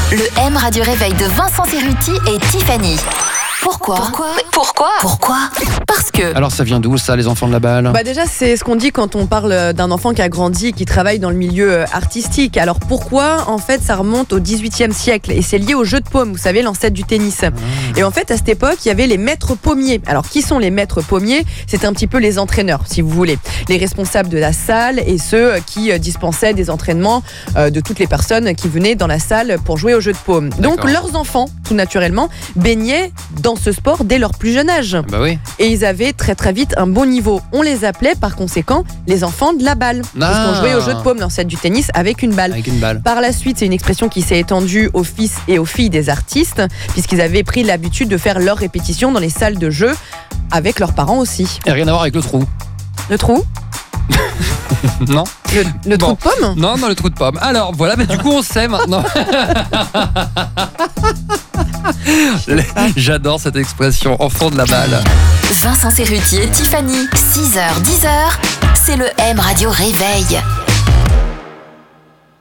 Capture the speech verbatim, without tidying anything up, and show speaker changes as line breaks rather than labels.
Le M Radio Réveil de Vincent Cerruti et Tiffany. Pourquoi Pourquoi Pourquoi Pourquoi Parce que...
Alors ça vient d'où ça, les enfants de la balle ?
Bah déjà, c'est ce qu'on dit quand on parle d'un enfant qui a grandi et qui travaille dans le milieu artistique. Alors pourquoi ? En fait, ça remonte au dix-huitième siècle et c'est lié au jeu de paume, vous savez, l'ancêtre du tennis. Mmh. Et en fait, à cette époque, il y avait les maîtres pommiers. Alors qui sont les maîtres pommiers ? C'est un petit peu les entraîneurs, si vous voulez. Les responsables de la salle et ceux qui dispensaient des entraînements de toutes les personnes qui venaient dans la salle pour jouer au jeu de paume. Donc
D'accord.
leurs enfants, tout naturellement, baignaient dans ce sport dès leur plus jeune âge.
Bah oui.
Et ils avaient très très vite un bon niveau. On les appelait par conséquent les enfants de la balle.
Ah.
Parce qu'on jouait au jeu de paume, l'ancêtre du tennis, avec une balle.
Avec une balle.
Par la suite, c'est une expression qui s'est étendue aux fils et aux filles des artistes, puisqu'ils avaient pris l'habitude de faire leurs répétitions dans les salles de jeu avec leurs parents aussi.
Et rien à voir avec le trou.
Le trou ?
Non.
Le, le
Bon.
trou de pomme ?
Non, non, le trou de pomme. Alors voilà, mais du coup on sait maintenant. J'adore cette expression, enfant de la balle.
Vincent Cerruti et Tiffany, six heures dix heures, c'est le M Radio Réveil.